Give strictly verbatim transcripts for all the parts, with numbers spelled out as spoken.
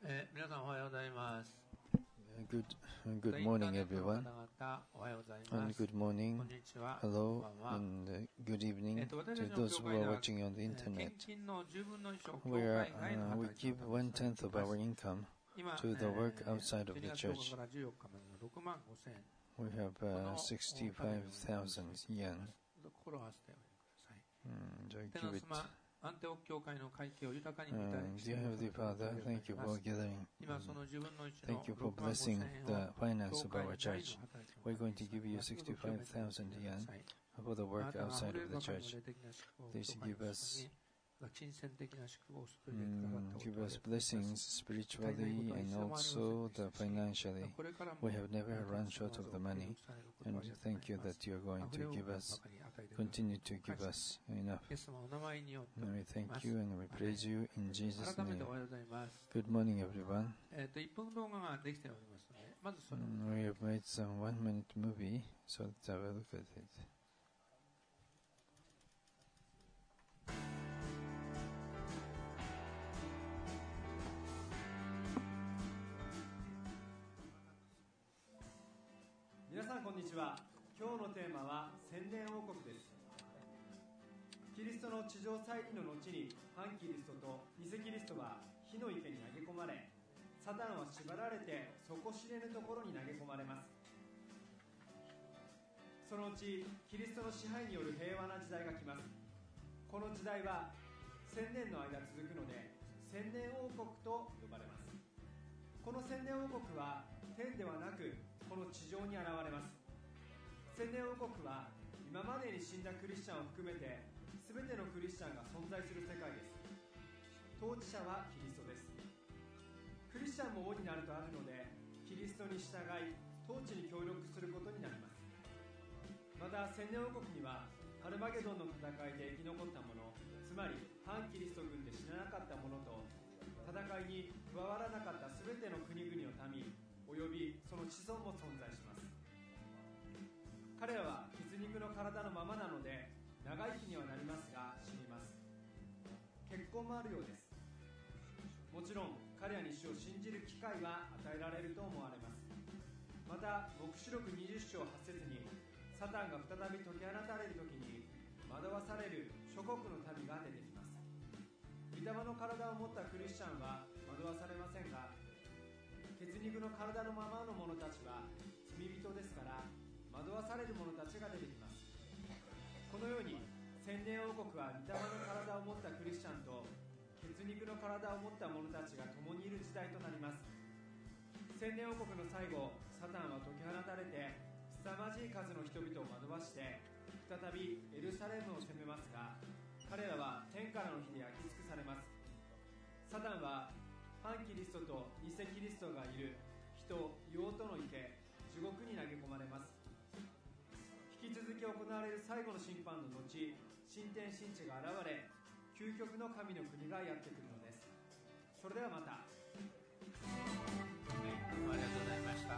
Good, good morning, everyone, and good morning, hello, and uh, good evening to those who are watching on the internet. We, are, uh, we give one-tenth of our income to the work outside of the church. We have uh, sixty-five thousand yen. Mm, I give it. Uh, dear Heavenly Father, thank you for gathering. Thank you for blessing the finance of our church. We're going to give you sixty-five thousand yen for the work outside of the church. Please give us Mm, give us blessings spiritually and also the financially. We have never run short of the money, and thank you that you are going to give us, continue to give us enough. And we thank you and we praise you in Jesus' name. Good morning, everyone. Mm, we have made some one-minute movie, so let's have a look at it. 皆さんこんにちは。今日のテーマは宣伝王国です。キリストの地上再臨の後に反キリストと偽キリストは火の池に投げ込まれ、サタンは縛られて底知れぬところに投げ込まれます。そのうちキリストの支配による平和な時代が来ます。この時代は千年の間続くので千年王国と呼ばれます。この千年王国は天ではなくこの地上に現れます。千年王国は今までに死んだクリスチャンを含めて全てのクリスチャンが存在する世界です。統治者はキリストです。クリスチャンも王になるとあるので、キリストに従い統治に協力することになります。また千年王国にはハルマゲドンの戦いで生き残った者、つまり反キリスト軍で死ななかった者と戦いに加わらなかった全ての国々の民およびその子孫も存在します。彼らは血肉の体のままなので長生きにはなりますが死にます。結婚もあるようです。もちろん彼らに主を信じる機会は与えられると思われます。また黙示録にじゅっ章はち節にサタンが再び解き放たれる時に惑わされる諸国の民が出てきます。御霊の体を持ったクリスチャンは惑わされませんが、血肉の体のままの者たちは罪人ですから惑わされる者たちが出てきます。このように千年王国は御霊の体を持ったクリスチャンと血肉の体を持った者たちが共にいる時代となります。千年王国の最後、サタンは解き放たれて凄まじい数の人々を惑わして再びエルサレムを攻めますが、彼らは天からの火で焼き尽くされます。サタンは反キリストと偽キリストがいる人、硫黄との池、地獄に投げ込まれます。引き続き行われる最後の審判の後、新天新地が現れ、究極の神の国がやってくるのです。それではまた。はい、ありがとうございました。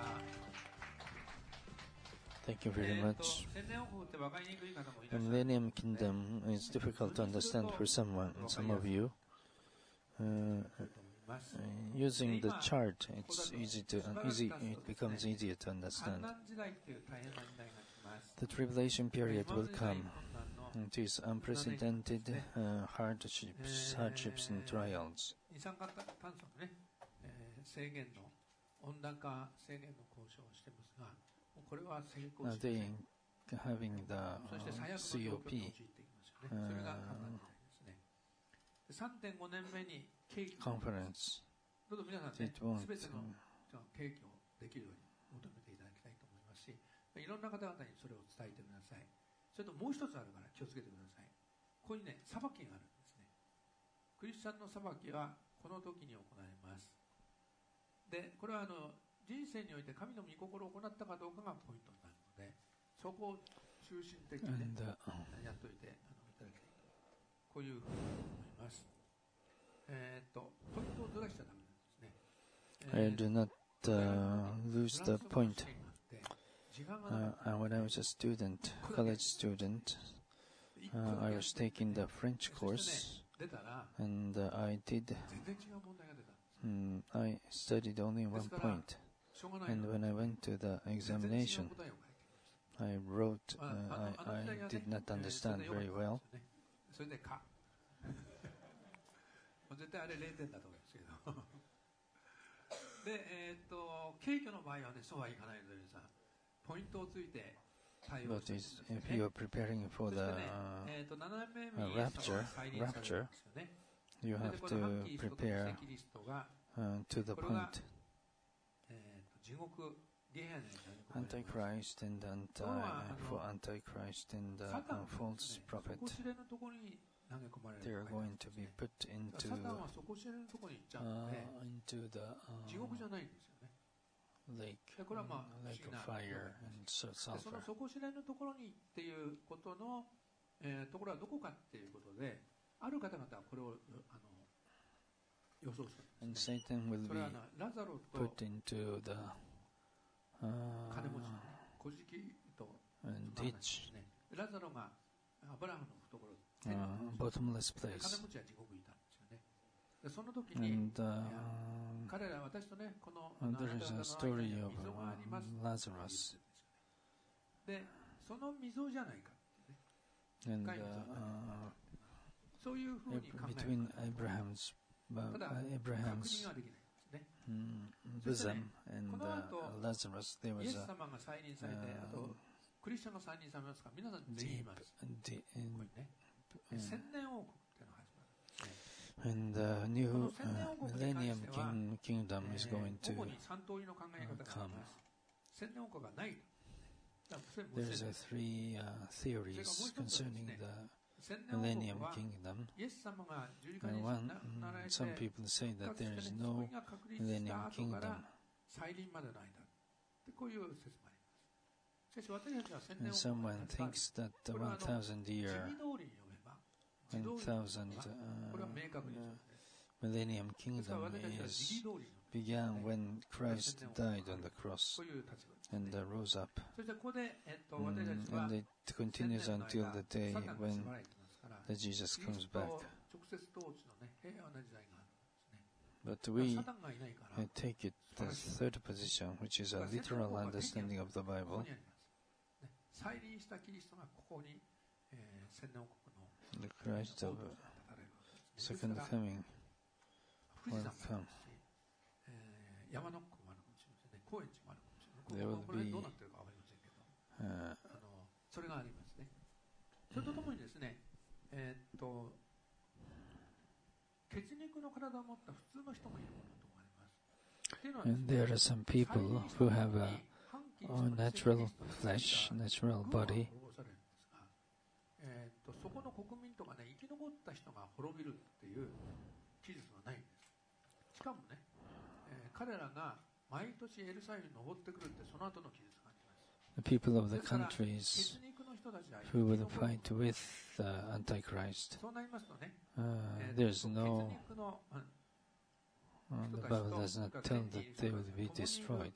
Thank you very much. The Millennium Kingdom is difficult to understand for someone, some of you. Uh, uh, using the chart, it's easy to uh, easy. It becomes easier to understand. The tribulation period will come. It is unprecedented uh, hardships, hardships and trials. Uh, they having the uh, C O P uh, conference. It won't. Um, いろんな方々にそれを伝えてください。それともう一つあるから気をつけてください。ここにね、裁きがあるんですね。クリスチャンの裁きはこの時に行われます。で、これはあの人生において神の御心を行ったかどうかがポイントになるので、そこを中心的に、ね、やっといてあのいただきたい。こういうふうに思います。えー、っと、ポイントをずらしちゃダメなんですね。 I do not uh, lose the point. Uh, when I was a student, college student, uh, I was taking the French course, and uh, I did Mm, I studied only one point, and when I went to the examination, I wrote, uh, I, I did not understand very well. それでか絶対あれれいてんだと思いますけどで、えー、っと軽挙の場合はね、そうはいかないのでさ、ポイントをついて対応してるんですね。 But if you are preparing for the uh, rapture, rapture, you have to prepare uh, to the point. Antichrist and anti, for Antichrist and uh, uh, false prophet, they are going to be put into uh, into the uh, lake, lake of fire and sulfur. その底知れぬところにっていうことの、えー、ところはどこかっていうことで、ある方々はこれをあの予想する。 And Satan will be put into the uh, ditch, uh, bottomless place. And uh, there is a story of uh, Lazarus. And uh, uh, between Abraham's, uh, Abraham's mm, bosom and uh, Lazarus, there was a uh, deep, deep and the new uh, millennium king, kingdom is going to uh, come. There's a three uh, theories concerning the millennium kingdom. And one, mm, some people say that there is no millennium kingdom. And someone thinks that the one thousand year, one thousand uh, uh, millennium kingdom is began when Christ died on the cross and uh, rose up. Mm, and it continues until the day when the Jesus comes back. But we uh, take it the third position, which is a literal understanding of the Bible. The Christ of uh, second coming will come. There will be uh, それがありますね。それとともにですね、えー、っと血肉の体を持った普通の人もいるものと思われます。っていうのはですね、 and there are some people who have a, a natural flesh, natural body. えー、っとそこの国民とかね、生き残った人が滅びるっていう記述はないんです。しかもね、えー、彼らが毎年エルサレムに登ってくるってその後の記述があります。 The people of the countries who will fight with the Antichrist. Uh, there's no, uh, the Bible does not tell that they will be destroyed.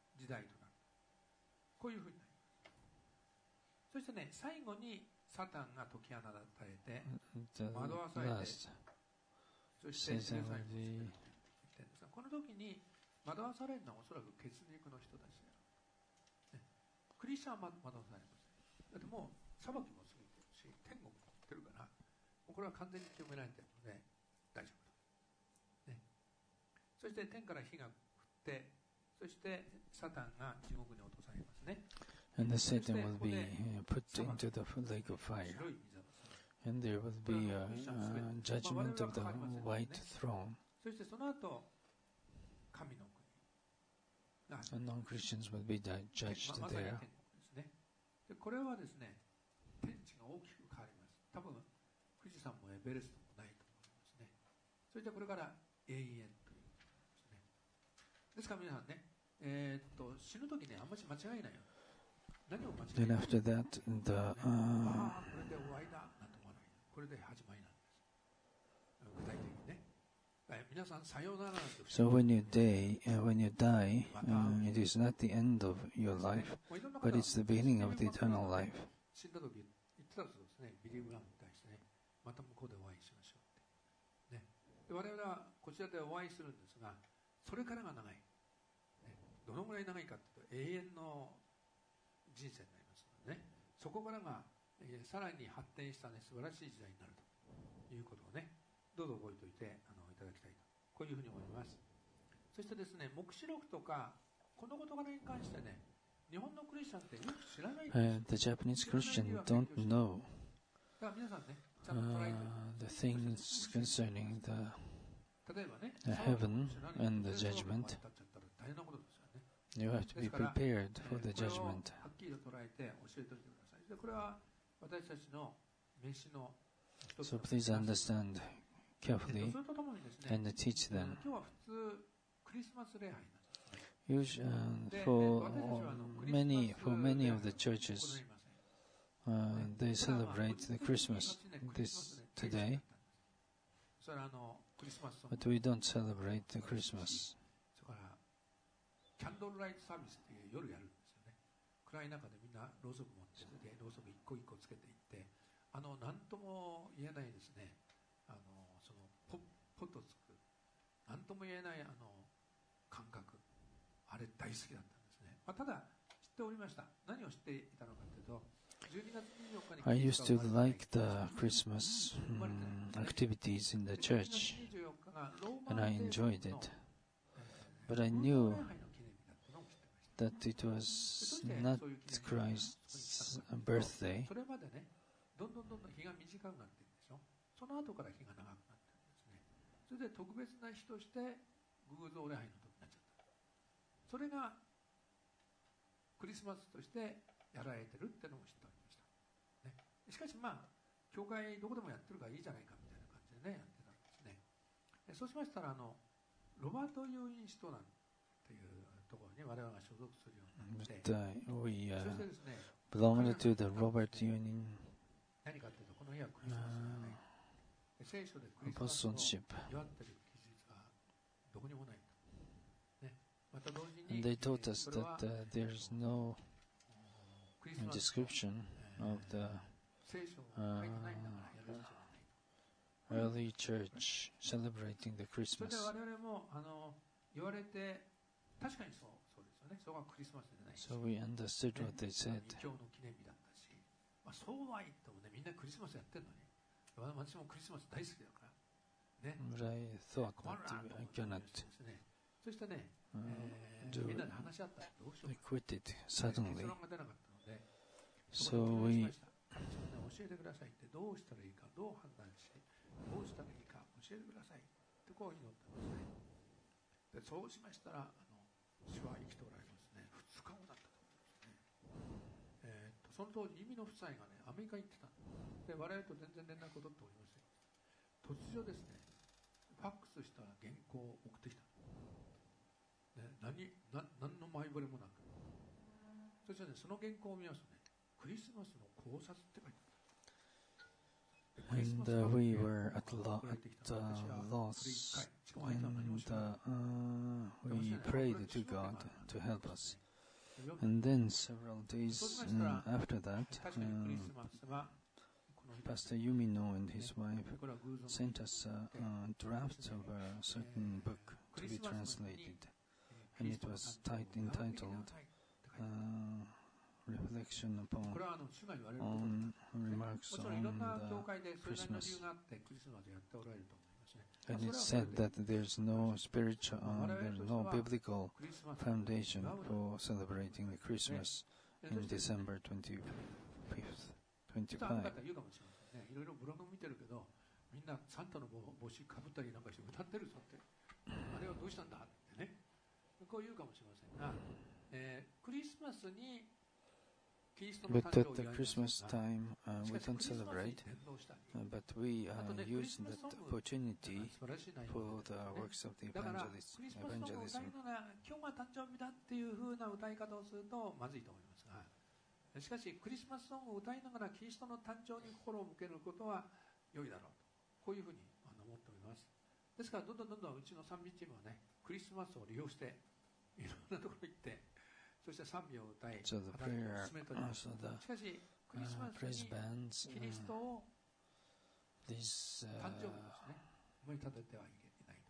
こういうふうになります。そしてね、最後にサタンが解き放たれて、惑わされて、そしてエルサレムに行ってんですが、この時に惑わされるのはおそらく血肉の人たちである。クリスチャンは惑わされません。だってもう裁きも過ぎてるし、天国も行ってるから、もうこれは完全に清められているので大丈夫だ、ね。そして天から火が降って、そしてサタンが地獄に落とされますね。 And the Satan will be uh, put into the lake of fire. And there will be a, a judgment of the white throne. And non-Christians will be judged there. これはですね、天地が大きく変わります。多分富士山もエベレストもないと思いますね。そしてこれから永遠ということですね。ですから皆さんね、えー、っと死ぬ時ね、あんまり間違いないよ。何を間違いない。 Then after that, the uh, ああこれで終わりだなんて思わない。これで始まりなんです。具体的にね。皆さんさようならなんて。 So when you die, uh, when you die, uh, it is not the end of your life, but it's the beginning of the eternal life. 死んだ時言ってたそうですね。ビリー・ブラムに対してね、また向こうでお会いしましょうって。ね。我々はこちらでお会いするんですが、それからが長い、ね、どのぐらい長いかというと永遠の人生になりますのでね、そこからが、えー、さらに発展した、ね、素晴らしい時代になるということをね、どうぞ覚えておいてあのいただきたいと、こういうふうに思います。そしてですね、黙示録とかこの事柄に関してね、日本のクリスチャンってよく知らないんですよ。 Uh, the Japanese Christian don't know だから皆さんね、ちゃんと捉えて uh, the things concerning the, 例えばね、 the heaven and the judgment. 大変なことですよね。 You have to be prepared for the これを judgment. はっきりと捉えて教えておいてください。で、これは私たちの召しの一つ So だと please 思います。 understand carefully それとともにですね、 and teach them. 今日は普通クリスマス礼拝なんですね。 Usually, uh, for many, for many of the churches, uh, they celebrate the Christmas this today, それはあのクリスマスソング、 but we don't celebrate the Christmas. それからキャンドルライトサービスっていう夜やるんですよね。暗い中でみんなろうそく持ってでろうそく一個一個つけていって、あの何とも言えないですね、あのそのポッポッとつく何とも言えないあの感覚、あれ大好きだったんですね。まあ、ただ知っておりました。何を知っていたのかというと、じゅうにがつにじゅうよっかに I used to like the Christmas um, activities in the church, and I enjoyed it. But I knew that it was not Christ's birthday. それまでね、どんどんどんどん日が短くなっているでしょ。その後から日が長くなっているんですね。それで特別な日として偶像礼拝の時になっちゃった。それがクリスマスとしてやられてるってのも知っておりました、ね、しかしまあ教会どこでもやってるからいいじゃないかみたいな感じでねやってたんですね。そうしましたらあのロバート・ユーインストランというところに我々が所属するようになって、 But uh, we uh, そしてですね belonged to the Robert Union 何かというとこの日はクリスマスじゃない、聖書でクリスマスを apostleship. 祝ってる記述がどこにもないと、ね、また同時に And they taught us that uh, there's no クリスマス description of the 聖書を書いてないんだからやる必要はない。 early church celebrating the それ Christmas. で我々もあの言われて確かにそうそうですよね。そこはクリスマスじゃないし、 So we understood what they said. 異教の記念日だったし、まあ、そうは言ってもねみんなクリスマスやってるのに、私もクリスマス大好きだからね。 But I thought 困る that なと I 思って cannot ですね。そしてね、 uh, えー do みんな it. で話し合ったらどうしよう I か。 quit it 結 suddenly. 論が出なかったので、 So そこでお願いし we ました。教えてくださいって、どうしたらいいか、どう判断し、どうしたらいいか教えてくださいってこう祈ったんですね。でそうしましたら、あの主は生きておられますね。ふつかごだったと思うんですね。えー、とその当時、意味の夫妻がね、アメリカに行ってたんで、我々と全然連絡を取っておりません。突如ですね、ファックスした原稿を送ってきた。ね、何な何の前触れもなく。そしてね、その原稿を見ますとね、クリスマスの考察って書いてある。 And uh, we were at, lo- at uh, loss, and uh, uh, we prayed to God to help us. And then several days mm, after that, uh, Pastor Yumino and his wife sent us a, a draft of a certain book to be translated, and it was tit- entitled uh, Reflection upon これはあの主が言われることです。 on remarks もちろんいろ on んな教 the 会でそれなりの理 Christmas. 由があってクリスマスやっておられると思いますね。 And そ it れはそれ said で that there's no spiritual, uh, there's no biblical クリスマス foundation for celebrating the Christmas in December twenty-fifth, ちょっとあの twenty-five. 方言うかもしれませんね。いろいろブログ見てるけど、みんなサンタの帽子かぶったりなんかして歌ってるぞって、あれはどうしたんだってね、こう言うかもしれませんが、えー、クリスマスにキリストの But 誕生 at を the 祝います Christmas が、 time, uh, し we かしク don't リスマスに celebrate, 伝道したり、 uh, but we あと uh, ね、クリ use スマス that ソング opportunity 素晴らしい内容 for で the す works of the だから evangelis- クリスマスソングを歌 evangelism. いながら今日が誕生日だっていう風な歌い方をするとまずいと思いますが、しかしクリスマスソングを歌いながらキリストの誕生に心を向けることは良いだろうと、こういうふうに思っております。ですからどんどんどんどんうちの賛美チームはね、クリスマスを利用していろんなところに行って、そして賛美を歌い、 So the 働きを prayer, 進めております。 also the しかしクリスマ uh, ス praise に bands, キリスト uh, を these 誕生日 uh, ですね、思い立ててはいけないと、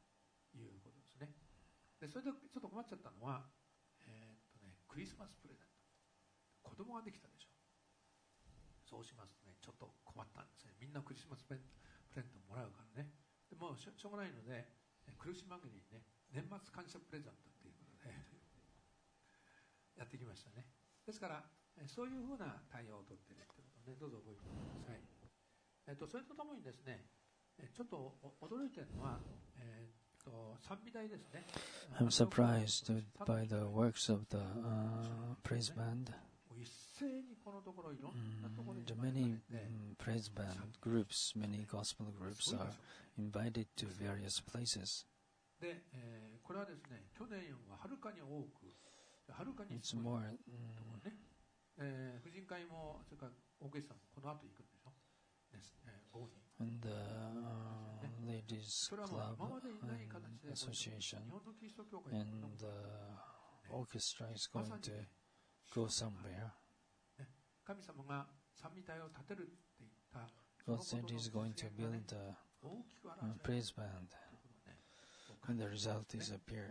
いうことですね。でそれでちょっと困っちゃったのは、えーっとね、クリスマスプレゼント、子供ができたでしょ。そうしますとね、ちょっと困ったんですね。みんなクリスマスプレゼントもらうからね。でもうしょうがないので、苦し紛れにね、年末感謝プレゼントっていうことでやってきましたね。ですからそういうふうな対応をとっているということで、どうぞ覚えてください。えっと、それとともにですね、ちょっと驚いているのは、えっと、賛美台ですね。 I'm surprised by the works of the uh, praise band. 一斉にこのところいろんなところに The many um, praise band groups, many gospel groups are invited to various places. で、えー、これはですね、去年ははるかに多く、はるかに It's すごい more, ところね。えー、婦人会もそれからオーケストラもこの後行くんでしょ。ですね、午後に。 and the uh, ladies club and association, and the orchestra is going to go somewhere. 神様が賛美隊を立てるって言った。 God said He's going to build a uh, praise band, and the result is appear.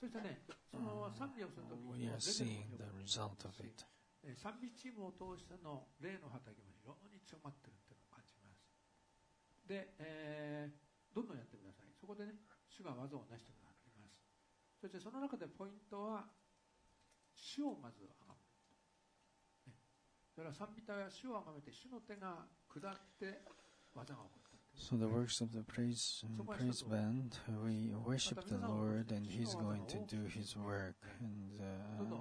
Uh, we are seeing the result of it. 賛美チームを通しての霊の働きも非常に強まっているというのを感じます。で、えー、どんどんやってください。そこでね、主が技を成してくださいます。そしてその中でポイントは、主をまず崇める。だから賛美隊は主を崇めて、主の手が下って技が起こった。 So the works of the praise um, praise band, we worship the Lord, and He's going to do His work, and uh,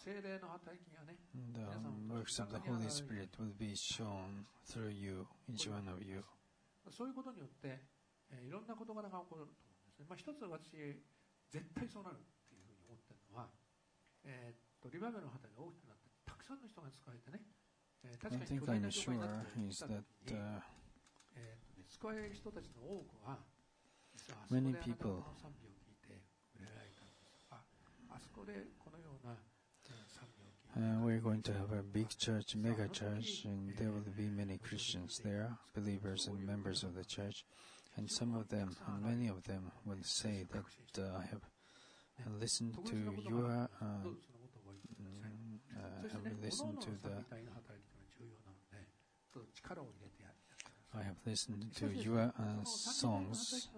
the um, works of the Holy Spirit will be shown through you, each one of you. そういうことによって、えー、いろんな事柄が起こると思うんですね。まあ、一つ私絶対そうなるっていうふうに思ってるのは、えー、っとリバイバルの畑が大きくなってたくさんの人が使えてね、えー、確かに巨大な教会になってきた時に、えー、っとね、使える人たちの多くは実はあそこであなたの賛美を聞いて触れられたんですとか、あそこでこのような賛美を聞いて。 Uh, we're going to have a big church, mega church, and there will be many Christians there, believers and members of the church. And some of them, and many of them, will say that uh, I have listened to your, uh, mm, uh, I have listened to the, I have listened to your uh, songs.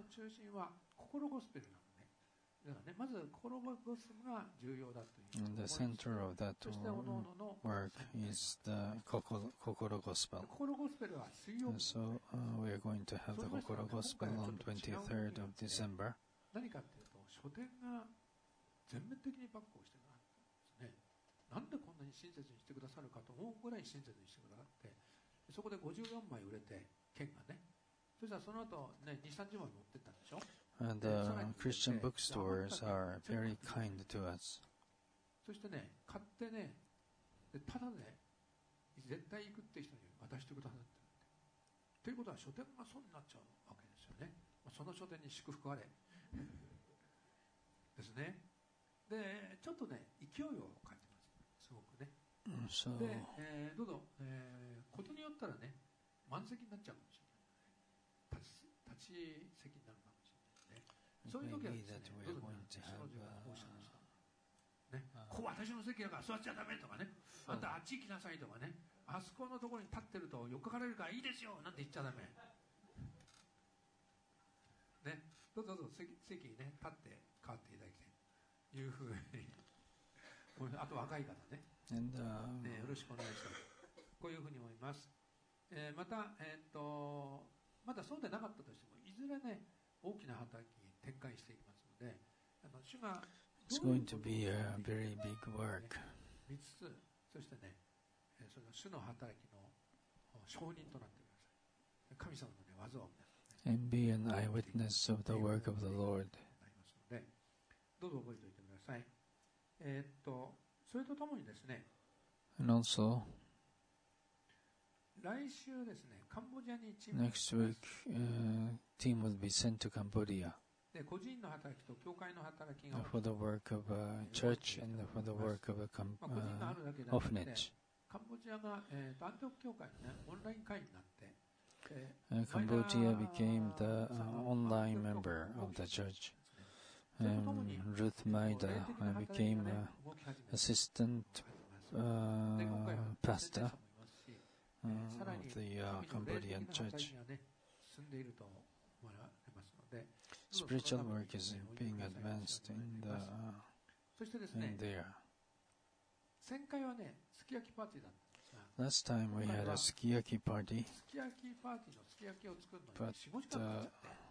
And the center of that work is the Kokoro Gospel. And so uh, we are going to have the Kokoro Gospel on twenty-third of December. 何かっていうと、書店が全面的にバックをしてくださったんですね。なんでこんなに親切にしてくださるかと思うぐらい親切にしてくださって、そこでごじゅうよんまい売れて、券がね。そしたらその後ね、に、さんじゅうまい持ってったんでしょ。 And the Christian bookstores are very kind to us. そしてね、買ってね、でただね、絶対行くって人に渡してくださってる。ということは書店が損になっちゃうわけですよね。その書店に祝福あれですね。で、ちょっとね、勢いを感じます。すごくね。 So, で、えー、どうぞ、えー、ことによったらね、満席になっちゃうかもしれない。立ち、立ち席になるかもしれない。そういう時はですね、どうぞね、主の字がこうしたんですか。ね、ここ私の席だから座っちゃダメとかね、あんたあっち行きなさいとかね、あそこのところに立ってるとよっかかれるからいいですよなんて言っちゃダメ。ね、どうぞどうぞ席、席にね、立って変わっていただきたいというふうに。あと若い方ね。 And, uh, ね、よろしくお願いします。こういうふうに思います。えー、また、えー、っと、まだそうでなかったとしても、いずれね、大きな働きに展開していきますので、あの主が It's going to be a very big work. 見つつ、そしてね、その主の働きの証人となってください。神様のね、技を皆さん、ね、 And be an eyewitness of the work of the Lord. なりますので、どうぞ覚えておいてください。えー、っと、それとともにですね、 And also, 来週ですね、カンボジアにチーム next week, uh, team will be sent to Cambodia で個人の働きと教会の働きが for the work of a church and for the work of a com- uh, orphanage. カンボジアが、えー、アンテオク教会の、ね、オンライン会員になって、 Uh, Cambodia became the uh, online member of the church. Um, Ruth Maida uh, became uh, assistant uh, pastor uh, of the uh, Cambodian church. Spiritual work is being advanced in the uh, in there. Last time we had a sukiyaki party, but uh,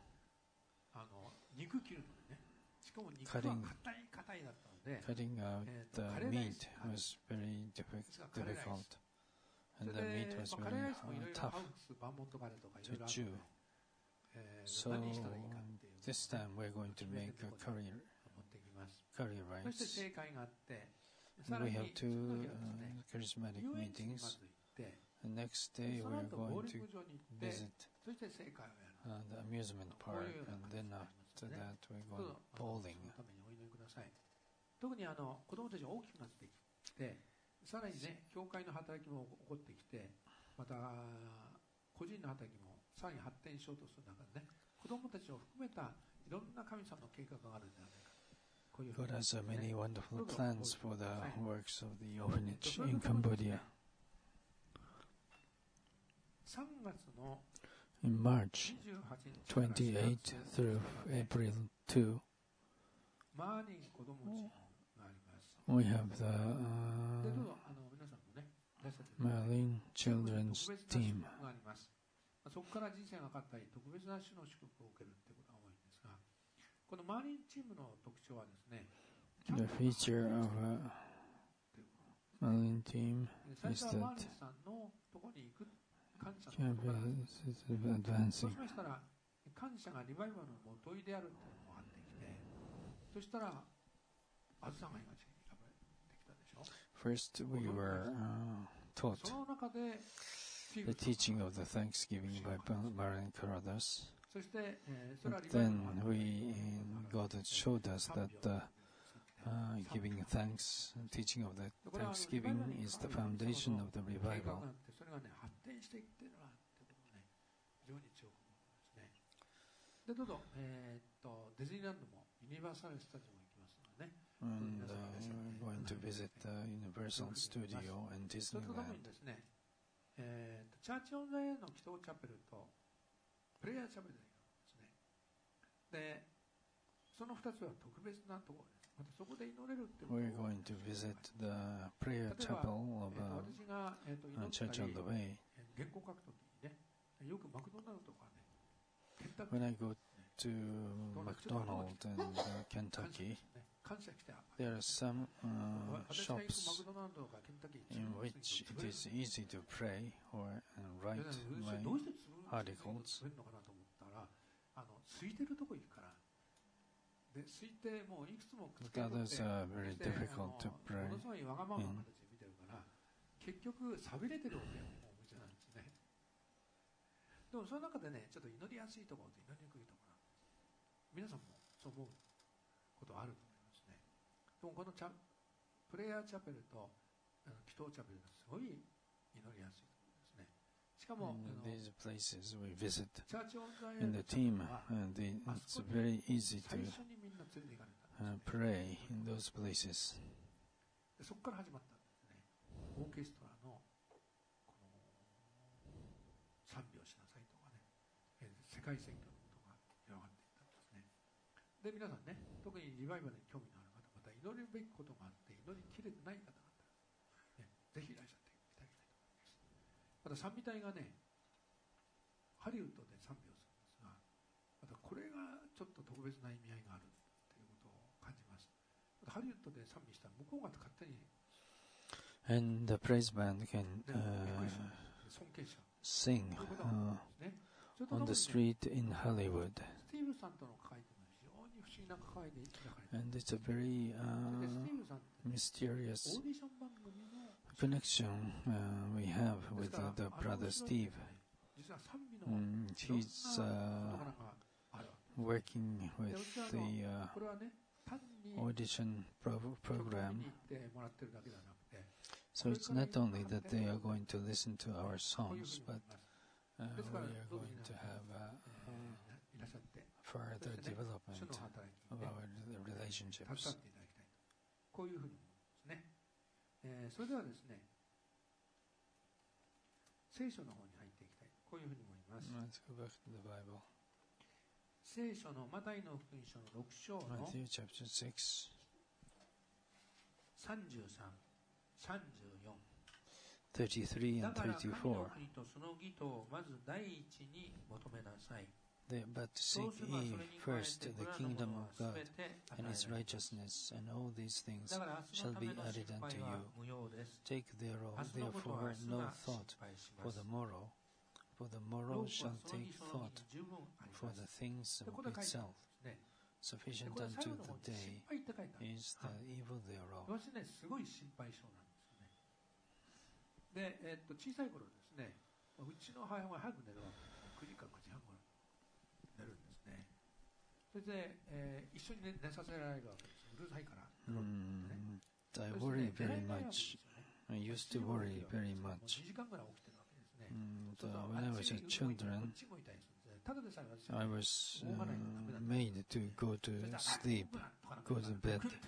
cutting, cutting out the meat was very diffi- difficult, and the meat was very uh, tough to chew. So this time we're going to make a curry, curry rice. And we have two uh, charismatic meetings. The next day we're going to visit uh, the amusement park, and then after that we're going bowling. 特にあの子供たちが大きくなってきて、さらにね、教会の働きも起こってきて、また個人の働きもさらに発展しようとする中でね、子供たちを含めたいろんな神様の計画があるんじゃないか。 God has uh, many wonderful plans for the works of the orphanage in Cambodia. In March twenty-eighth through April second, we have the uh, Marlene Children's Team. そこから人生が変わったり特別な種の祝福を受けるということが多いんですが、このマーリンチームの特徴はですね、 The feature of a Marlene team is that campus is advancing. そうしましたら感謝がリバイバルのもといであるというのがあってきて、そしたらあずさんが今選ばれてきたでしょ。 First we were uh, taught the teaching of the Thanksgiving by Marlene Carruthers. But then we, God showed us that uh, uh, giving thanks, teaching of the Thanksgiving is the foundation of the revival. And uh, we're going to visit the Universal Studio and Disneyland. えー、チャーチオンザエアの祈祷チャペルとプレイヤーチャペルですね。で、そのふたつは特別なところです。またそこで祈れるってことを We're going to visit the prayer chapel of uh, Church on the Way. 原稿書くときにね、よくマクドナルドとかね、ケンタッキー When I go to McDonald's and uh, Kentucky, there are some uh, shops in which it is easy to pray or uh, write my articles. But others are very difficult to pray in. 結局寂れてるお店なんですね。でもその中でね、ちょっと祈りやすいところと祈りにくいところなんです。皆さんもそう思うことあると思いますね。でもこのチャプレイヤーチャペルと祈祷チャペルがすごい祈りやすいところですね。しかも In these places we visit in the team, and the, it's very easy to uh, pray in those places. そこから始まったんですね。オーケストラのこの賛美をしなさいとかね、世界宣教のことが広がっていったんですね。で、皆さんね、特にリバイバルに興味のある方、また祈るべきことがあって祈りきれてない方々、ね、ぜひいらっしゃっていただきたいと思います。また賛美隊がね、ハリウッドで賛美をするんですが、またこれがちょっと特別な意味合いがあるということを感じます。またハリウッドで賛美したら向こうが勝手に And the praise band can uh, sing uh, on the street in Hollywood. And it's a very uh, mysterious connection uh, we have with uh, the brother Steve. Mm, he's uh, working with the uh, audition pro- program. So it's not only that they are going to listen to our songs, but uh, we are going to have a, a further そしてね、主 development の働き of に、ね、 our 携 relationships. わっていただきたいと、こういうふうに思うんですね。えー、それではですね、聖書の方に入っていきたい、こういうふうに思います。 Let's go back to the Bible. 聖書のマタイの福音書のろく章の Matthew chapter six, さんじゅうさん、さんじゅうよん。 thirty-three だ and から神の thirty-four. 国とその義とをまず第一に求めなさい。 They, but そ seek うすればそ ye れに加え first て the これらの kingdom もの of はす God べて与え and られ his ます。 righteousness, and all these things だから明日 shall のた be めの added 心 unto 配 you. は無用です。 Take thereof 明日のことは therefore 明日 no が thought 心配しま for す。 the morrow, for the 労 morrow 苦 shall はその take 日その thought 日に十分あり for ま the す。 things で、 of ここで書いてある itself. んですね。で、 Sufficient これ最 unto 後の方 the に day 心配って書いてある。 is the evil thereof. 私ね、すごい心配性なんですよね。で、えっと、小さい頃ですね、うちの母親が早く寝るわけですね。くじかくじはん頃寝るんですね。それで、えー、一緒に 寝, 寝させられるわけです。うるさいから。 Mm, I そして worry ね、寝ら very れないわけです much. よね。 I used to worry very もう much. にじかんぐらい起きてるわけですね。 And そうする uh, と when I あっ was ち a 向いたりこ children, っち向いたりするんですね。ただでさえ私 I は was 動かないと uh, ダメだった。 made to go to そしたら sleep, あ go to bed クッと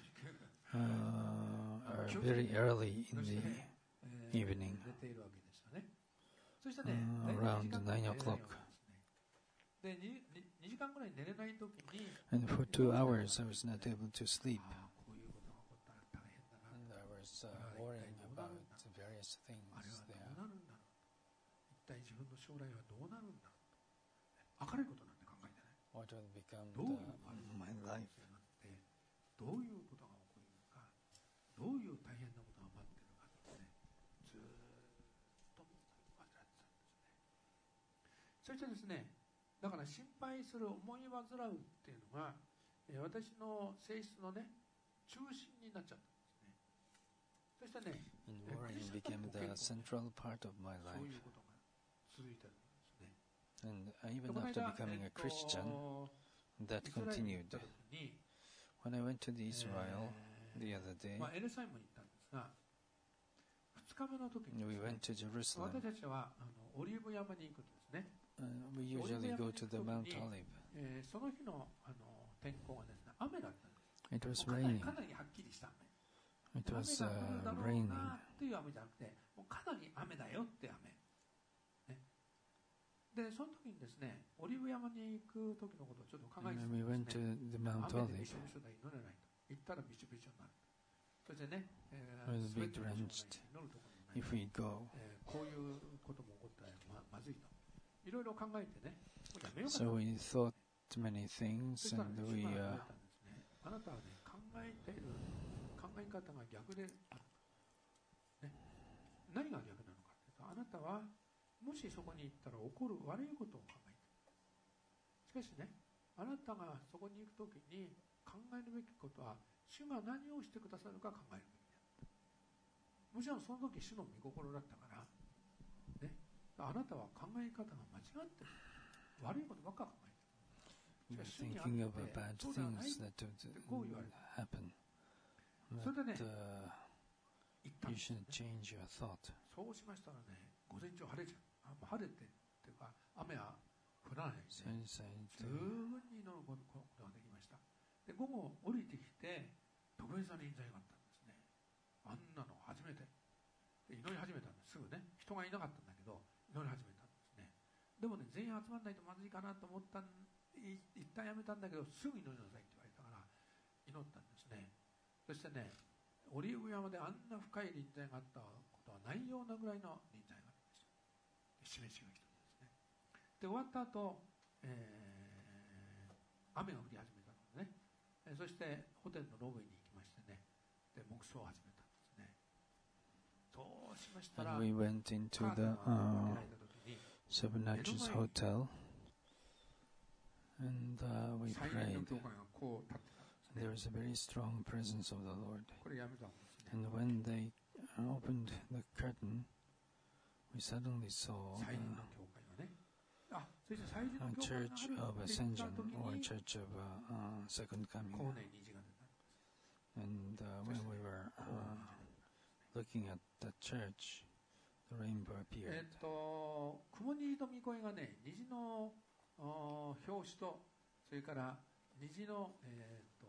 uh, uh, very early そ in し the て、えー evening, 寝ているわけですよね。そしてね、 uh, 大体 around にじかんぐらい nine 寝れないわ o'clock. けですね。で、ににじかんぐらい寝れないときに、 And for two hours I was not able to sleep. ああ、こういうことが起こったら大変だな。 And I was uh, worrying about various things あれはど there. うなるんだろう。一体自分の将来はどうなるんだろう。明るいことなんて考えてない。 What will become どういう the, my life? どういうことが起こるのか、どういう大変なことが待ってるのかってね、ずーっと患ってたんですね。そしてですね、だから心配する、思い煩うっていうのが、えー私の性質のね、中心になっちゃったんですね。そしてね、 And えークリ worrying スチャン became だと the 結構 central part of my そうい life. うことが続いてるんですね。 And で even この after 間、 becoming え a っと Christian, that イスラエルに行っ continued. た時に、 When I went to the Israel え the ー other day, まあ、エルサレムに行ったんですが、ふつかめの時に we ですね went to Jerusalem. 私たちはあのオリーブ山に行くんですね。 Uh, we usually go to the Mount Olive. えーその日の、あの天候がですね、雨だったんです。 It was もうかなり raining. かなりはっきりした雨。 It 雨 was が降るだ uh, ろう raining. なっていう雨じゃなくて、もうかなり雨だよって雨。ね、で、その時にですね、オリーブ山に行く時のことをちょっと考え And て when た we ん went ですね。 to the Mount 雨でび Olive, しょびしょで祈れないと。行ったらびしょびしょになる。そしてね、え We'll ー、 be 滑ってもしょうがないし drenched 祈るところもない if we go. えーこういうことも起こったら ま, まずいと。いろいろ考えてね、もうやめようか So な。 we thought many そ things, したら、ね、 and 主 we が言わ uh, れたんですね。あなたはね、考えている考え方が逆である。ね、何が逆なのかというと、あなたはもしそこに行ったら起こる悪いことを考えている。しかしね、あなたがそこに行くときに考えるべきことは、主が何をしてくださるか考えるべきだ。もちろんその時主の御心だったから、ね、あなたは考え方が間違ってる。悪いことばっか考えてる。 we were thinking of uh, bad things that would happen. But uh, you should change your thought. そうしましたらね、午前中晴れちゃう。あ、晴れてっていうか、雨は降らないで、 So he said, 十分に祈ることができました。で、午後降りてきて、特別な臨在があったんですね。あんなの初めて。で、祈り始めたんです。すぐね。人がいなかったんだけど、祈り始めたんですね。でもね、全員集まらないとまずいかなと思ったん、い一旦やめたんだけど、すぐ祈りなさいって言われたから、祈ったんですね。そしてね、オリーブ山であんな深い臨在があったことはないようなぐらいの臨在がありました。示しが来たんですね。で、終わった後、えー、雨が降り始めたのでね、えー、そしてホテルのロビーに行きましてね、で、黙想を始めたんですね。そうしましたら、 and we went into カーテ the ンが uh, 開いた時に、 Seven Arches Hotel, and uh, we 最近の prayed. 教会がこう立ってたんですね。 There was a very strong presence of the Lord. これやめたんですね。 And when they opened the curtain, we suddenly saw 最近 uh, の教会がね。あ、そして最近の a 教会が church あ of るって言った Ascension 時 or に、 Church of uh, uh, Second 光 Coming. 年虹が出た。 And uh, when we were 光 uh, 年虹 looking at the church, the rainbow え appeared. っと、雲虹と御声がね、虹のあー表紙と、 それから虹の、えー、と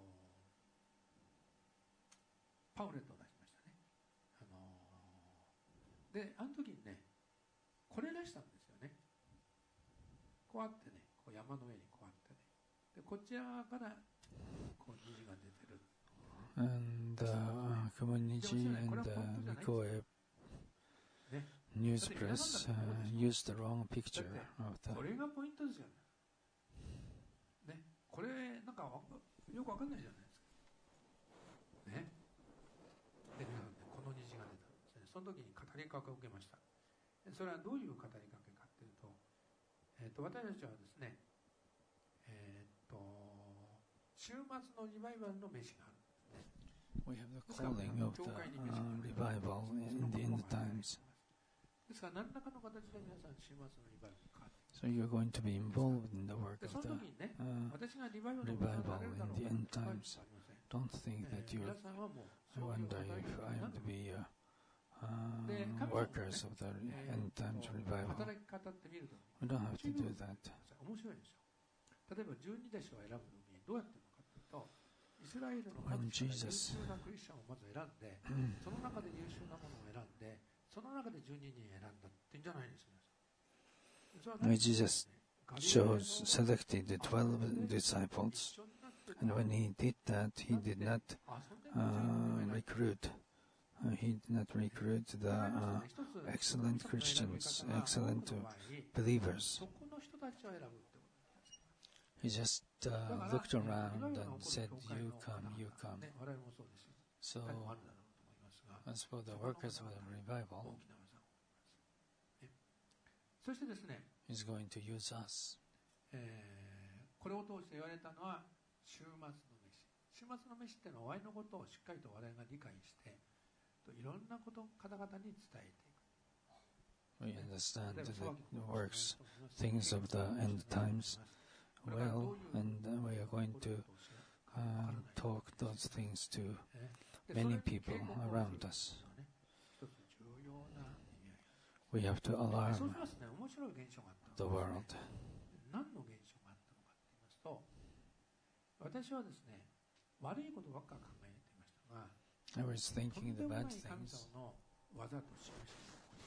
パンフレットを出しましたね。あのー、で、あの時にね、これ出したんですよね。こうあってね、こう山の上にこうあってね。で、こちらからこう虹が出てる。 And the uh, community and the Mikoe news press uh, used the wrong picture of こ the. れがポイントですよね。ね、これなんかよくわかんないじゃないですか。ね。で、皆さんね、この虹が出たんですね。その時に語りかけを受けました。それはどういう語りかけかというと、えー、と私たちはですね、えー、と週末のリバイバルの飯がある。 We have the calling of the uh, revival in the end times. ですから何らかの形で皆さん週末のリバイバルに関わっています。 So you're going to be involved in the work で of そ the の時にね、 uh, 私がリバイバルを revival れるだろう in the か end times. Don't think that えー you're. 皆さんはもう I そういう wonder 働 if き方 I にな am る to be uh, uh, で神様もね workers of the え end ー times と revival. 働き方って見ると We don't have to do that. 面白いんですよ。例えば十二弟子を選ぶのにどうやってるのかというと、イスラエルの各地から優秀なクリスチャンをまず選んで、その中で優秀なものを選んで、その中で十二人選んだってんじゃないですよ。 When Jesus chose, selected the twelve disciples, and when he did that, he did not uh, recruit. Uh, he did not recruit the uh, excellent Christians, excellent uh, believers. He just uh, looked around and said, "You come, you come." So, as for the workers of the revival, そしてですね、 He's going to use us. えー、これを通して言われたのは週末の飯。週末の飯っていうのは終わりのことをしっかりと我々が理解して、いろんなことを方々に伝えていく。 We understand the works, things of the end times well, and uh, we are going to uh, talk those things to many people around us. We have to alarm the world. 何の現象があったのかと言いますと、私はですね、悪いことばっか考えていましたが、 I was thinking the bad とんでもない神 things. 様の技と示した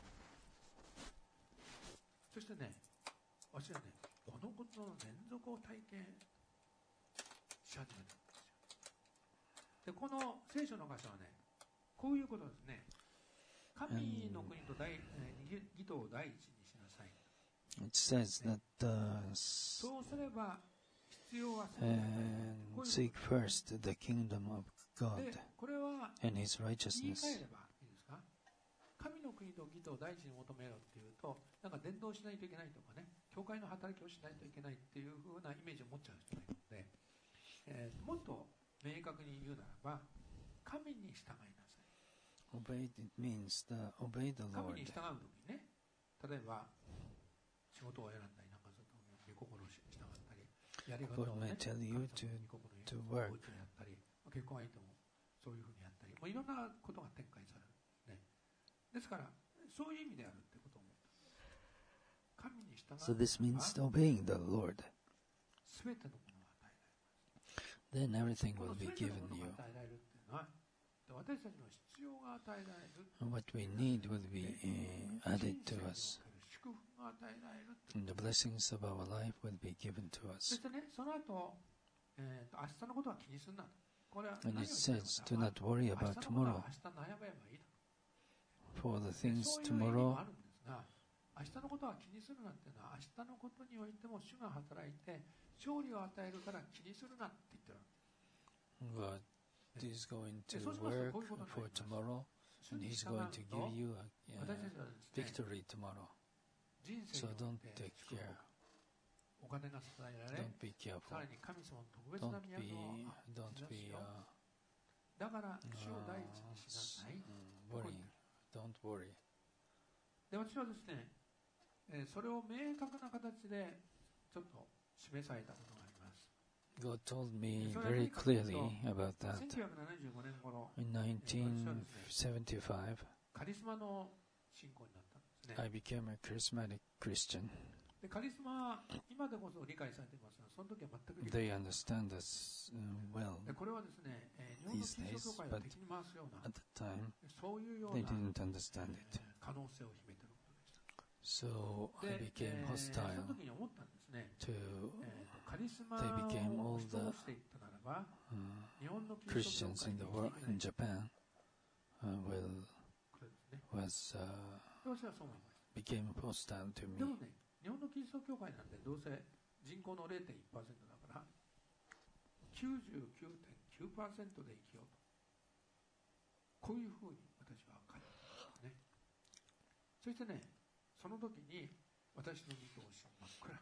そしてね、私はね、このことの連続を体験し始めたんですよ。で、この聖書の箇所はね、こういうことですね。神の国と大、えー、義とを第一にしなさい。 It says that uh, そうすれば必要は and seek first the kingdom of God で、これは and His 言い righteousness. 換えればいいですか？神の国と義とを第一に求めろっていうと、なんか伝道しないといけないとかね、教会の働きをしないといけないっていう風なイメージを持っちゃう人がいるので、えー、もっと明確に言うならば、神に従いなさい。 Obey, it means the, obey the 神 Lord. に従うときにね、例えば仕事を選んだりなんかすると御心を従ったり、やり方を God ね、 may tell you to, 御心を to work. お家にやったり、結婚相手もそういうふうにやったり、もういろんなことが展開される、ね。ですから、そういう意味であるってことを思った。神に従う So this means obeying the Lord. すべてのものが与えられます。 Then everything こ will の be すべて given のもの you. が与えられるっていうのは、私たちの必要が与えられる。 And what we need will be uh, added to us. 祝福が与えられる。 And the blessings of our life will be given to そ us. してね、その後、えー、と明日のことは気にするなと。これは And 何を it 言ってる says, か do not worry about 明日のことは tomorrow, 明日悩めばいいと。 for the で things そういう意味も tomorrow あるんですが、明日のことは気にするなっていうのは、明日のことにおいても主が働いて、勝利を与えるから気にするなって言ってるわけ。 God is going to でそうしますと work こういうことにな for ります。 tomorrow, 主 and に He's 従う going to と give you a 私 uh, たちはですね、 victory tomorrow. 人生 So に don't おいて take 祝福 care. お金が支えられ、 Don't be さ careful. らに神様の特別な Don't 宮 be, を don't be よ uh, だから主を第一にしな uh, さい。 mm, worrying. Don't worry. で、私はですね、えーそれを明確な形でちょっと示されたことがあります。 God told me それは very 何かというと、 clearly about that. せんきゅうひゃくななじゅうごねん頃、 In nineteen seventy-five, カリスマの信仰になったんですね。 I became a charismatic Christian. ででカリスマは今でこそ理解されていますが、その時は全く理 They 解 understand this uh, well でこれはですね、えー日本の these キリ days, スト教会を but 敵に回すような at the time そういうよう they な、 didn't understand え it. ー可能性を秘めていることでした。 So I で、 became えー hostile その時に思ったんですね、 to えーとカリスマ They became を all 主 the 張していったならば、 uh, 日本のキリスト教 Christians 会 in に the 生 world きていけない in Japan uh, will これですね。 was uh, で私はそう思いました。 became hostile to で me. もね、日本のキリスト教会なんてどうせ人口の れいてんいちパーセント だから きゅうじゅうきゅうてんきゅうパーセント で生きようと、こういうふうに私は感じましたね。そしてね、その時に私の見通しは真っ暗。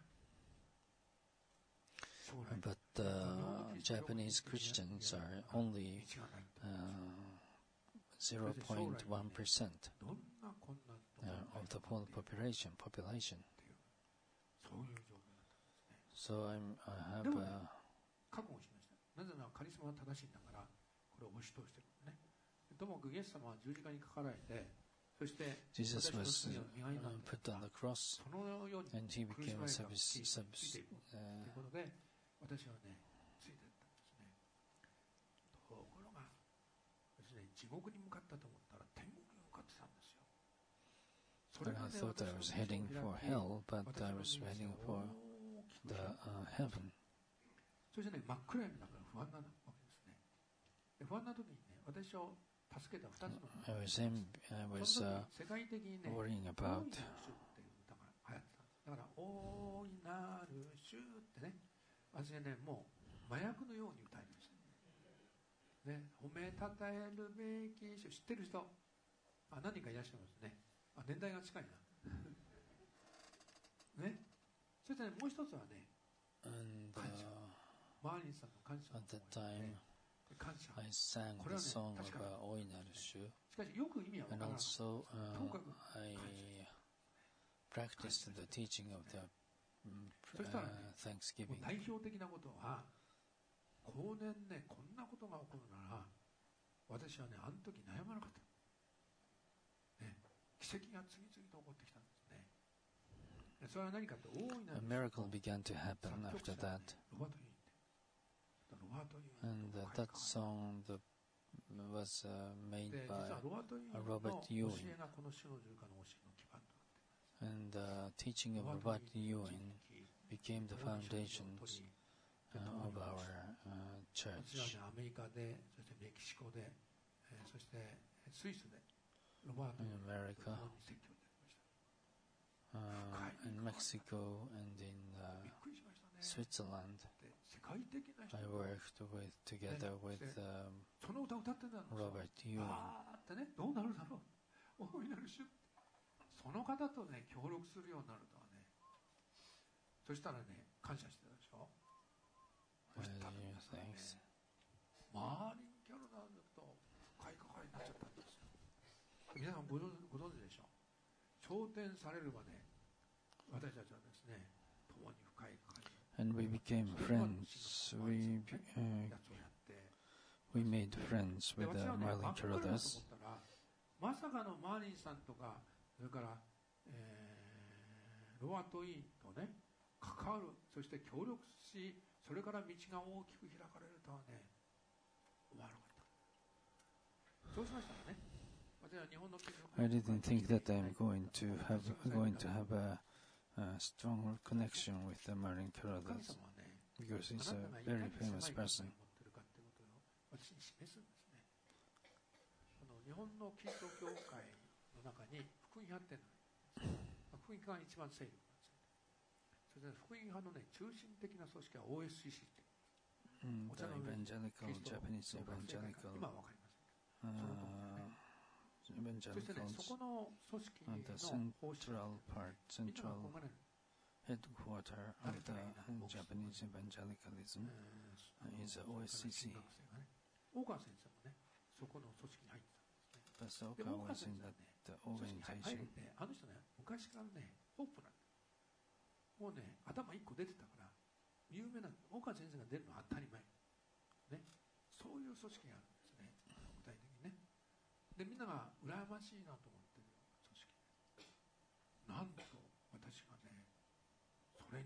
将来 But uh, Japanese Christians are only 道がない。 uh, zero point one percent どんな困難と uh, of the whole population. Population. そういう状況だったんですね。 So I'm, I have でもね、 uh, 覚悟しました。なぜならカリスマは正しいんだから、これを押し通してるんですね。ともかくイエス様は十字架にかかられて、そして Jesus 私の was 罪を磨い uh, たんだ put on the cross そのように and he 苦し became ま a れた subs, 地位 subs, についていくと uh, いうことで、私はね、ついていったんですね。ところがですね、地獄に向かったと思ったら天国に向かってたんですよ。そ but れ I がね、 thought I 私 was の heading 道 for を開き、 hell, but 私 I の was 人生 heading を for 大きく the 開いた。 uh, heaven. そしてね、真っ暗闇だから不安なわけですね。で不安な時にね、私を助けた二つのもの I was in, I そ was の uh, 時世界的にね、 worrying 大い about なる主っていう歌が流行ってたんです。だから、大いなる主ってね、私はね、もう麻薬のように歌いました。ね、褒めたたえるべき主、知ってる人、あ、何人かいらっしゃいますね。あ、年代が近いな。ね。そしてね、もう一つはね、 and 感謝。 uh, マーリンさんの感謝の at the 思いで time 感謝。 I sang the song of uh, Oinarushu, しかしよく意味は分 and からない。 also uh, とにかく I practiced the teaching of the um, pr- そしたら uh, ね、も Thanksgiving. う代表的なことは、後年ね、こんなことが起こるなら、私はね、あの時悩まなかった。ね、奇跡が次々と起こってきたんですね。でそれは何かって、大いな A る miracle began to happen 作 after 曲者は that, ね、ロバート・ユーインって。ロバート・ユーイン and と uh, 深い that 関わり song the, was uh, made で、実 by はロバート・ユーインの Robert 教 Ewing, えがこの主の十字架の教えの基盤となっています。 and the teaching of ロバー Robert ト・ユーイン Ewing の地域 became the それを一緒に foundations 取り uh, of our uh, 私は church. ね、アメリカで、そしてメキシコで、えーそしてスイスで、ロバート In に America, 説教でありました。 uh, in Mexico, and in び uh, っくりしましたね。 Switzerland. で世界的な人 I が worked with together with um, その歌を歌ってたんですよ。 Robert Ewing. あーってね、どうなるだろう。大いなる主。その方とね、協力するようになるとはね。そしたらね、感謝してたでしょ。そ Uh, したら yeah, 皆さんね、 thanks. マーリン・キャロラーズと買いかかりになっちゃったんですよ。皆さんご存ご存知でしょう。昇天されるまで私たちはですね、共に深い関係 And we became friends. We be- uh, やつをやって、 we made friends で with 私 uh, はね、真 Marlene っ暗だと思 Carruthers. ったら、まさかのマーリンさんとか、それから、えー、ロバート・イーンとね、関わる、そして協力し、それから道が大きく開かれるとはね、思わなかった。そうしましたらね、私は日本のキリスト教 I didn't think that I'm going to have going to have a, a strong connection with the Marlene 神 Carruthers 様はね、 because あ he's な a たがい very かに狭 famous い考えを person. 持っているかということを私に示すんですね。あの日本のキリスト教会の中に福音派っていうのがあります。福音派が一番勢力なんですよ。それで福音派のね、中心的な組織は オーエスシーシー っていう。 Mm, お the 茶の上に evangelical キリスト Japanese の学生会 evangelical 今は分かりません。 uh, そしてね、そ evangelicals この組織 and the の方針 central part, みんなが central こうね、 headquarter of the Japanese evangelicalism あの is それ O から S C C. 神学生がね、大川先生もね、そこの組織に入ってたんですね。 Pastor で、 Oka 大川 was 先 in 生は that ね、 the 組織に入 organization. れて、あの人ね、昔からね、ホープなんだ。もうね、頭一個出てたから、有名な大川先生が出るのは当たり前。ね、そういう組織があるんですね、具体的にね。で、みんなが羨ましいなと思ってる組織。なんと、私がね、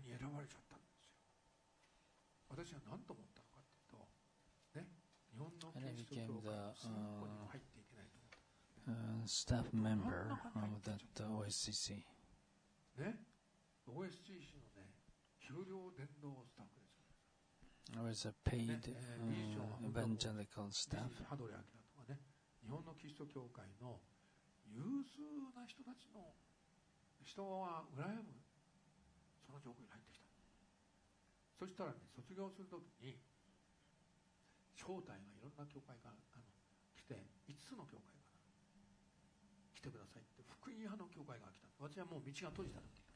に選ばれちゃったんですよ。私は何と思ったのかっていうと、ね、日本のキリスト教会の選考にも入っていけないと思った。 Uh, staff member of that uh, O S C C. ね、オーエスシーシー のね、給料伝道スタッフです。 I was a paid uh, evangelical staff. ハドレアキラとかね、日本のキリスト教会の有数な人たちの人は羨むその状況に入ってきた。そしたらね、卒業するときに招待がいろんな教会からあの来て、いつつの教会から来てくださいって福音派の教会が来た。私はもう道が閉じたって言った。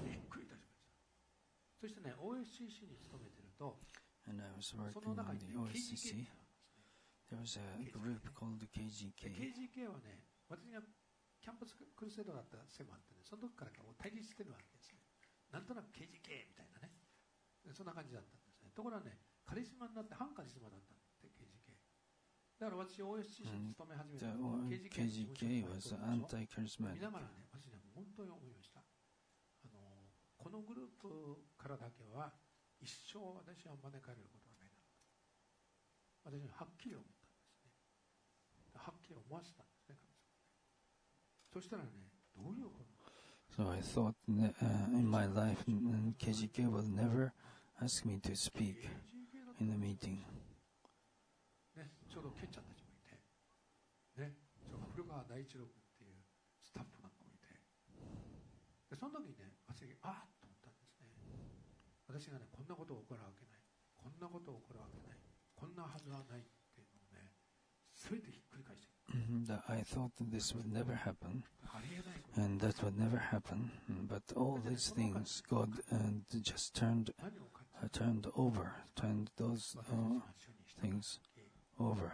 びっくりいたしました。そしてね、オーエスシーシー に勤めてると、 And I was working in the O S C C. There was a group called the K G K. ケージーケー はね、私がキャンパスクルセドだったせいもあってね、その時から対立してるわけですね。なんとなく ケージーケー みたいなね、そんな感じだったんですね。ところがね、カリスマになって反カリスマだったんで、ケージーケー。だから私 オーエスシーシー に勤め始めたの The K G K was anti-charismatic. 見ながらね、私ね、本当に思いました。あのこのグループからだけは一生私は招かれることはないだろう。私ははっきり思ったんですね。はっきり思わせたんですね、神様。そしたらね、どういうこと。 So I thought uh, in my life, K G K will never ask me to speak in a meeting. ね、ちょうどケッちゃんたちもいて、ね、ちょうど古川大一郎君っていうスタッフなんかもいて、でその時にね、私あっと思ったんですね。私がね、こんなこと起こるわけない、こんなこと起こるわけない、こんなはずはないっていうのをね、すべてひっくり返して。 I thought that this would never happen, and that would never happen. But all these things, God uh, just turned uh, turned over, turned those uh, things over.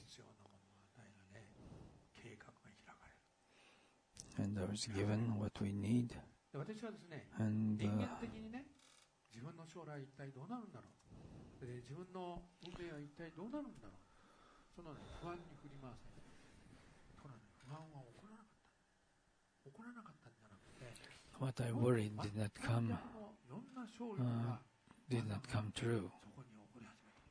And I was given what we need. 私はですね、 And 人間 uh, 的にね、自分の将来一体どうなるんだろう、で自分の運命は一体どうなるんだろう、その、ね、不安に振り回されて、ところが、ね、不安は起こらなかった。起こらなかったんじゃなくて、 what I worried did not come, いろんな勝利が did not come true. そこに起こり始めた。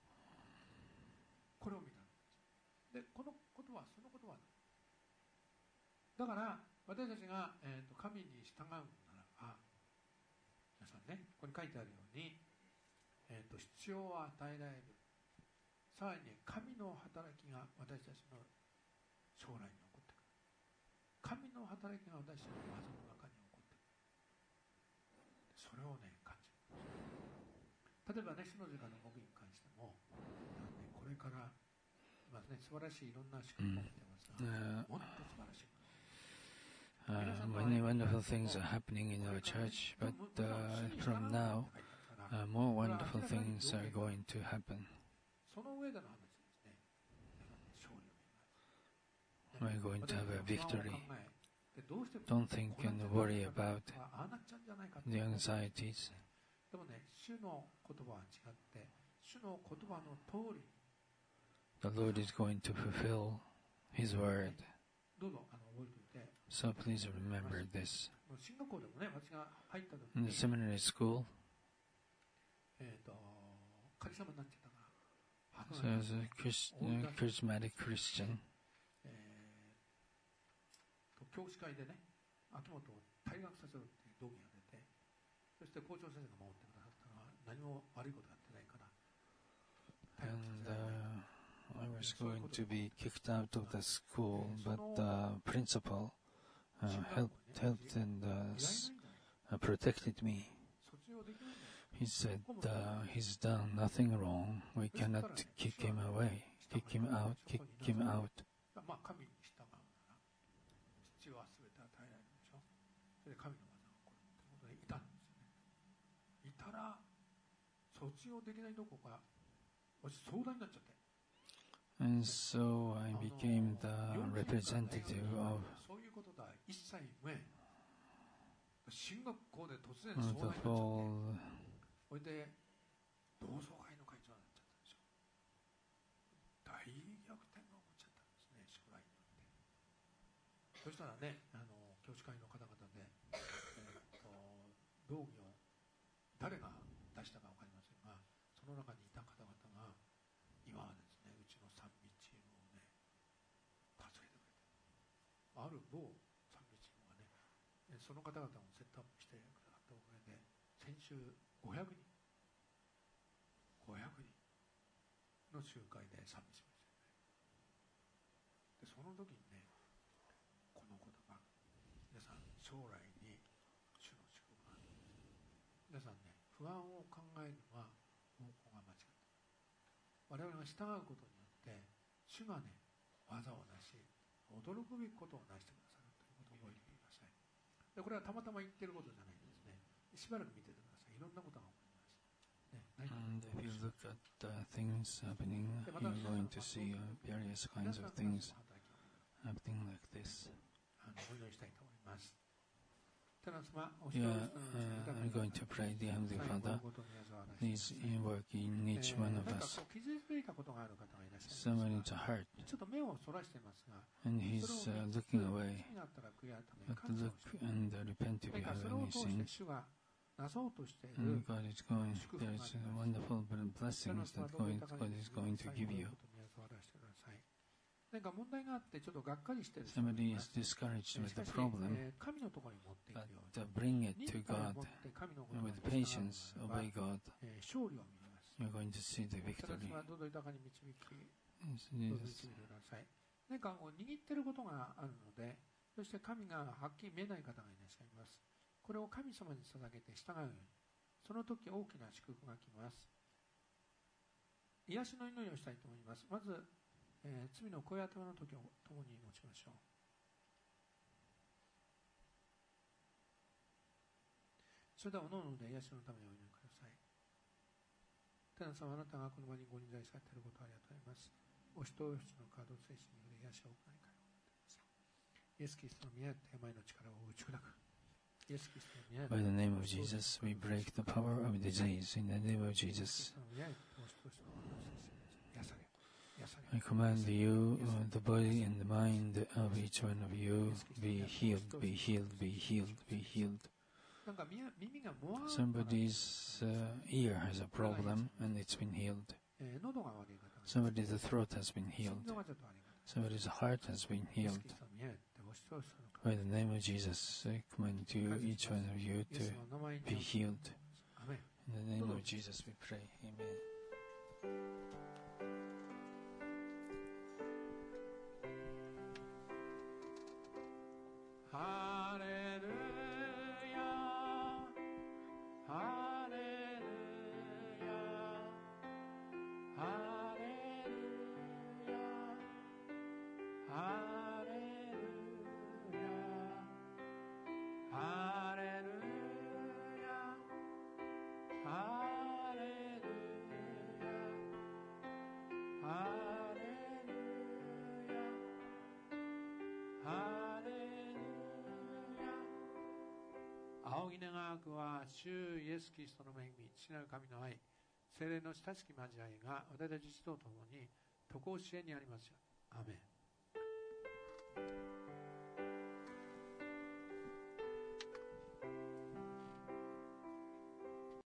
これを見たんです。で、このことはそのことは、だから私たちが、えー、と神に従うならば、皆さんね、ここに書いてあるように、えー、と必要を与えられる、さらに、ね、神の働きが私たちの将来に起こってくる。神の働きが私たちの技の中に起こってくる。それをね、感じる。例えばね、主の時間の僕に関しても、ね、これから、まあね、素晴らしいいろんな仕組みを持ってますが、 Uh, もっと素晴らしい。 Uh, many wonderful things are happening in our church, but uh, from now, uh, more wonderful things are going to happen. We're going to have a victory. Don't think and worry about the anxieties. The Lord is going to fulfill His word. So please remember this. In the seminary school, so as a Christ, uh, charismatic Christian, and uh, I was going to be kicked out of the school, but the principal Uh, helped, helped and uh, s- uh, protected me. He said uh, he's done nothing wrong. We cannot kick him away, kick him out, kick him out. And so I became the representative of the whole 教師会の方々で、えー、と道義を誰が出したか分かりませんが、その中にいた方々が今はですね、うちの賛美チームをね助けてくれて、ある某賛美チームがね、その方々をセットアップしてくださったおかげで、先週ごひゃくにんごひゃくにんの集会で賛美しましたよね。でその時にね、この言葉、皆さん将来に主の祝福がある。皆さんね、不安を考えるのは方向が間違っている。我々が従うことによって主がね、技をなし、驚くべきことをなしてくださるということを覚えてください。でこれはたまたま言ってることじゃないんですね。しばらく見ててください。いろんなことが起こります。 And if you look at uh, things happening, you're going to see uh, various kinds of things happening like this. Yeah, uh, I'm going to pray, dear Heavenly Father, please work in each one of us. Someone needs a heart, and he's uh, looking away, but look and uh, repent if you have any sin. And God is going, there is wonderful blessings that God, God is going to give you. Somebody is discouraged with the problem, but uh, bring it to God with patience, obey God. You're going to see the victory. Yes, Jesus. 何かを握っていることがあるので、そして神がはっきり見えない方がいらっしゃいます。これを神様に捧げて従うように、その時大きな祝福が来ます。癒しの祈りをしたいと思います。まず、えー、罪の声当ての時を共に持ちましょう。それではおのおので癒しのためにお祈りください。天の様、あなたがこの場にご臨在されていることをありがとうございます。お人お人のカード精神による癒しを行いかよう。イエス・キリストの宮や手前の力を打ち砕く。 By the name of Jesus, we break the power of disease. In the name of Jesus, I command you, uh, the body and the mind of each one of you, be healed, be healed, be healed, be healed. Somebody's uh, ear has a problem and it's been healed. Somebody's throat has been healed. Somebody's heart has been healed. By the name of Jesus, I command you, each one of you, to be healed. In the name of Jesus, we pray. Amen. 仰ぎ願わくは主イエス・キリストの恵み、父なる神の愛、聖霊の親しき交わりが私たち一同ともに常しえにありますように。アーメン。